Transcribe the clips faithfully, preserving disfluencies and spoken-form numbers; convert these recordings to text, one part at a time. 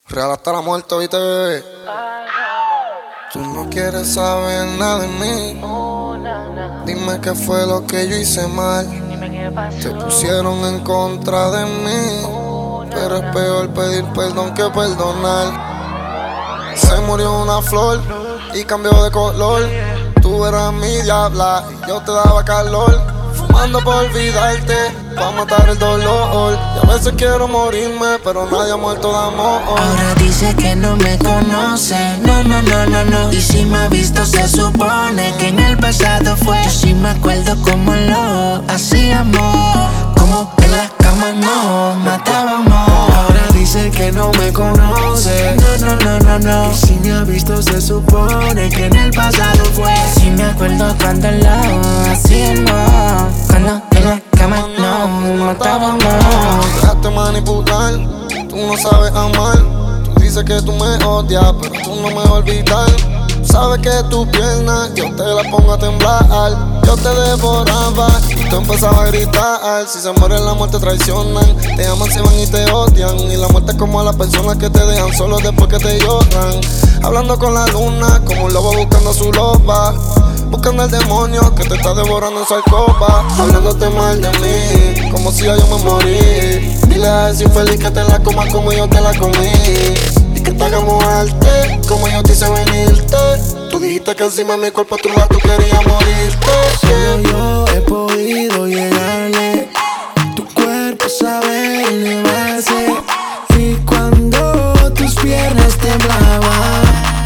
Real hasta la muerte, ¿viste, bebé? Tú no quieres saber nada de mí. Dime qué fue lo que yo hice mal. Te pusieron en contra de mí, pero es peor pedir perdón que perdonar. Se murió una flor y cambió de color. Tú eras mi diabla y yo te daba calor. Fumando por olvidarte, pa' matar el dolor. Y a veces quiero morirme, pero nadie ha muerto de amor. Ahora dice que no me conoce, no, no, no, no, no. Y si me ha visto se supone que en el pasado fue. Yo sí me acuerdo como lo hacíamos, como en la cama nos matábamos. Ahora dice que no me conoce, no, no, no, no, no. Y si me ha visto se supone que en el pasado fue. Yo sí me acuerdo cuando lo hacíamos, cuando en la cama nos matábamos. Dejaste manipular, tú no sabes amar. Tú dices que tú me odias, pero tú no me vas a olvidar. Sabes que tu pierna yo te la pongo a temblar. Yo te devoraba y tú empezabas a gritar. Si se mueren la muerte traicionan, te aman, se van y te odian. Y la muerte es como a las personas que te dejan solo después que te lloran. Hablando con la luna como un lobo buscando a su loba, buscando al demonio que te está devorando en su alcoba. Hablándote mal de mí, como si ya yo me morí. Dile a ese infeliz que te la coma como yo te la comí. Y que te hagamos arte, como yo te hice venirte. Tú dijiste que encima de mi cuerpo tu lado tú querías morirte. Solo yo he podido llegarle. Tu cuerpo sabe elevarse. Y cuando tus piernas temblaban,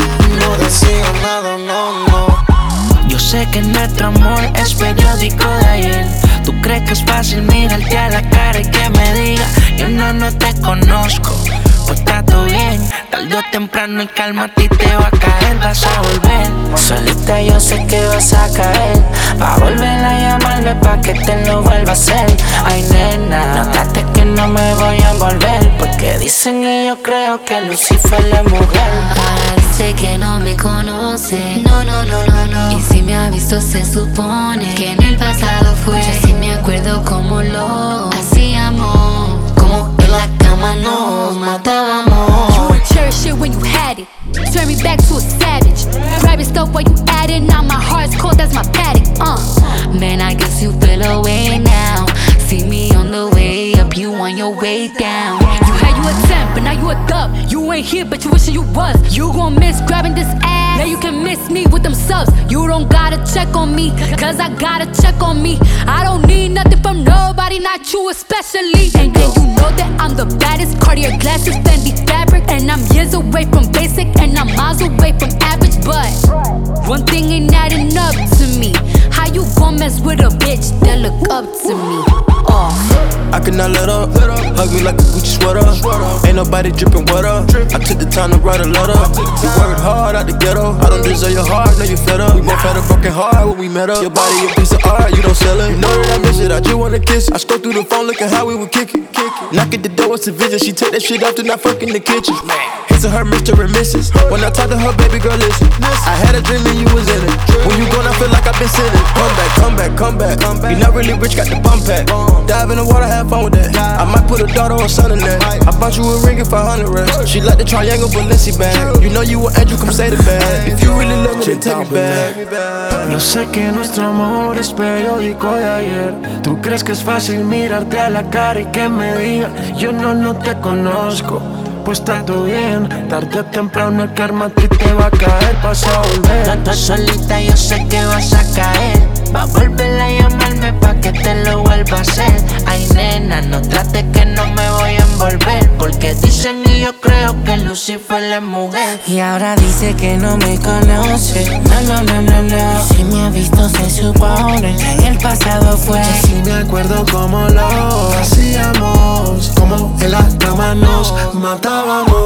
no decía nada, no, no. Yo sé que nuestro amor es periódico de ayer. Tú crees que es fácil mirarte a la cara y que me diga yo no, no te conozco. Pues está todo bien, tarde o temprano el calma a ti te va a caer, vas a volver. Solita yo sé que vas a caer, va a volver a llamarme pa' que te lo vuelva a hacer. Ay nena, notaste que no me voy a envolver, porque dicen y yo creo que Lucifer es mujer. Parece que no me conoce, no, no, no, no, no. Y si me ha visto se supone que en el pasado fue. Yo sí me acuerdo como lo hacíamos, como en la cama nos matábamos. You would cherish it when you had it, turn me back to a savage. Grabbing stuff while you at it, now my heart's cold, that's my paddock. Uh, Man, I guess you feel away now. See me on the way up, you on your way down. you had you a ten, but now you a dub. You ain't here, but you wishing you was. You gon' miss grabbing this ass. Now you can miss me with them subs. You don't gotta check on me, cause I gotta check on me. I don't need nothing from nobody, not you especially. And then you know that I'm the baddest. Cartier glasses, Fendi fabric. And I'm years away from basic, and I'm miles away from average. But one thing ain't adding up to me. How you gon' mess with a bitch that look up to me? Oh. I cannot let up, hug me like a Gucci sweater. Ain't nobody dripping water. I took the time to write a letter. We worked hard out the ghetto. I don't deserve your heart, no you fed up. We both had a broken heart when we met up. Your body a piece of art, you don't sell it. You know that I miss it, I just wanna kiss it. I scroll through the phone looking how we would kick it. Knock at the door, it's a vision. She take that shit off, then I fuck in the kitchen. Hits of her Mister and Missus When I talk to her, baby girl, listen. I had a dream and you was in it. When you gone, I feel like I've been sinning. Come back, come back, come back. You not really rich, got the bum pack. Dive in the water, have fun with that. I might put a daughter or son in that. I bought you a ring if I hundred racks. She like the triangle Balenci bag. You know you an angel, come say the bag. If you really love me, then take me back. yo sé que nuestro amor es periódico de ayer. Tú crees que es fácil mirarte a la cara y que me diga yo no, no te conozco. Pues está todo bien, tarde o temprano el karma a ti te va a caer, vas a volver. Tanto solita yo sé que vas a caer, va a volver a llamarme pa' que te lo vuelva a hacer. Ay nena, no trates que no me voy a envolver, porque dicen y yo creo que Lucifer es mujer. Y ahora dice que no me conoce, no, no, no, no, no. Y si me ha visto se supone que en el pasado fue. Yo sí me acuerdo como lo hacíamos, como en la cama nos matábamos.